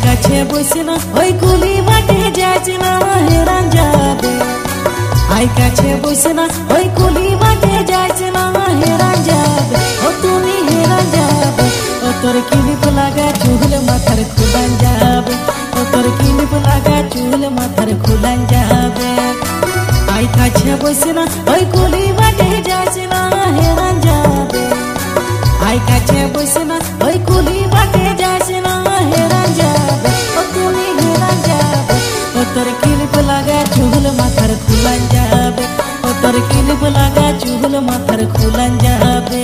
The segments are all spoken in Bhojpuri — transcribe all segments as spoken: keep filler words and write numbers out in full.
কাছে বসে না ওই কুলি বাটে যাচ্ছে না হেরান যাবে। আই কাছে বসে না ওই কুলি বাটে যাচ্ছে না হেরান যাবে। ও তুমি হেরান যাবে। ও তোর কিলিপ লাগা চুল মাথার খুলান যাবে। ও তোর কিলিপ লাগা চুল মাথার খুলান যাবে। আই কাছে বসে না ওই কুলি বাটে যাচ্ছে না হেরান যাবে। আই কাছে বসে না ওই কুলি বাটে যাচ্ছে না হেরান যাবে। ও তুমি হেরান যাবে। ও তোর কিলিপ লাগা চুল মাথার খুলান যাবে। ও তোর কিলিপ লাগা চুল মাথার খুলান যাবে।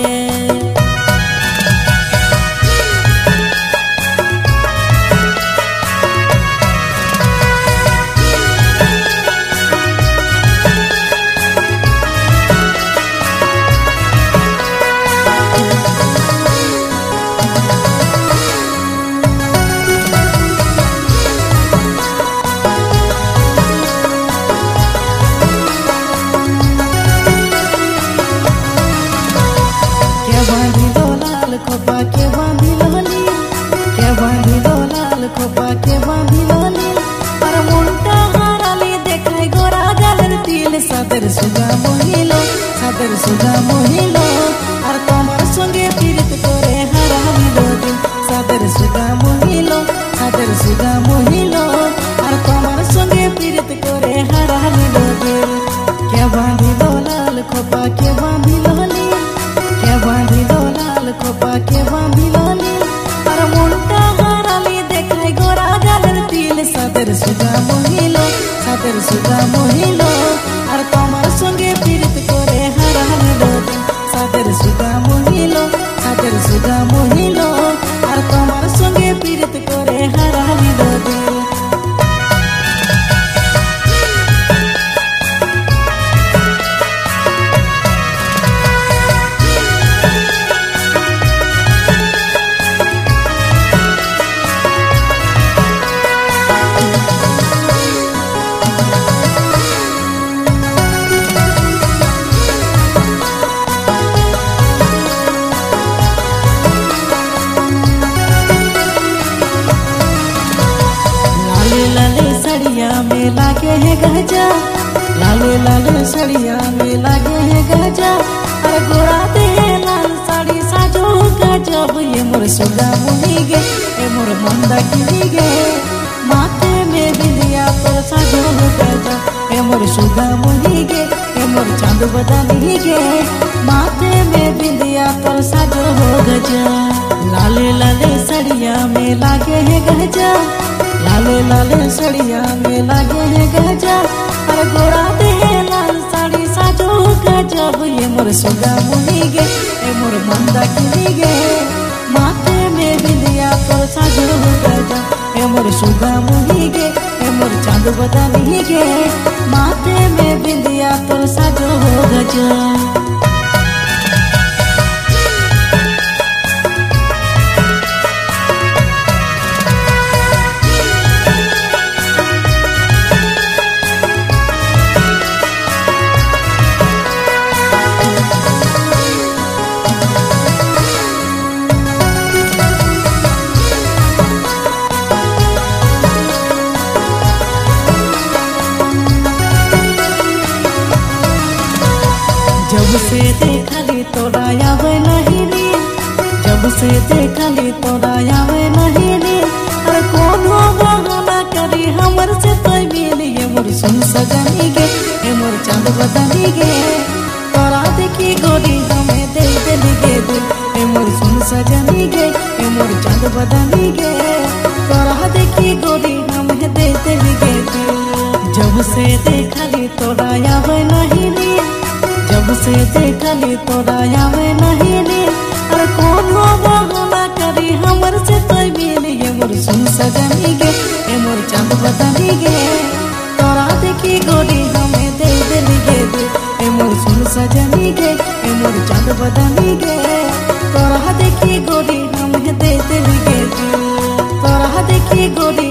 खोपा के बांधिल हली के बांधिल लाल खोपा के बांधिल हली और मुंटा हाराली देखाय गोरा गालर तिल सादर सुगा मोहिलो सादर सुगा मोहिलो और তোমার সঙ্গে পীড়িত করে হারালিলো দিন সাদর সুগা মোহিলো সাদর সুগা মোহিলো আর তোমার সঙ্গে পীড়িত করে হারালিলো দিন কে বাঁধিল লাল খোপা কে বাঁধিল হলি কে বাঁধিল खोपा के बांधिलाली और मुंटा हाराली देखाय गोरा गालर तिल सादर सुगा मोहिलो सादर सुगा मोहिलो और তোমার সঙ্গে পীড়িত করে হারালিলো सादर सुगा मोहिलो सादर सुगा मोहिलो और তোমার সঙ্গে পীড়িত করে হারালিলো में लागे है गजा लाले लाले सड़िया में लागे है गजा अरे गोरा दे लाल साड़ी साजो गजब ये मोर सुगा मुनी गे ये मोर मंदा किनी गे माथे में बिंदिया पर साजो गजा ये मोर सुगा मुनी गे ये मोर चांद बदनी गे माथे में बिंदिया पर साजो गजा लाले लाले सड़िया में लागे है गजा लाले लाले सड़िया में लागे है गजा और गोरा दे लाल साड़ी साजो गजब ये मोर सुगा मुनी गे ये मोर मंदा किनी गे माथे में बिंदिया पर साजो गजा ये मोर सुगा मुनी गे ये मोर चांद बदनी गे माथे में बिंदिया पर साजो गजा जब से देखली तोरा आवे नहीं रे जब से देखली तोरा आवे नहीं रे अरे कोनो बहाना करी हमर से तो मिली ये मोर सुन सजनी गे ये मोर चांद बदनी गे तोरा देखी गोरी हमें दे देली गे दिल ये मोर सुन सजनी गे ये मोर चांद बदनी गे तोरा देखी गोरी हमें दे देली गे दिल जब से देखली तोरा आवे नहीं रे जब से देखली तोरा आवे नहीं रे अरे कोनो बहाना करी हमर से तो मिली ये मोर सुन सजनी गे ये मोर चांद बदनी गे तोरा देखी गोरी हमें दे देली गे ये मोर सुन सजनी गे ये मोर चांद बदनी गे तोरा देखी गोरी हमें दे देली गे तोरा देखी गोरी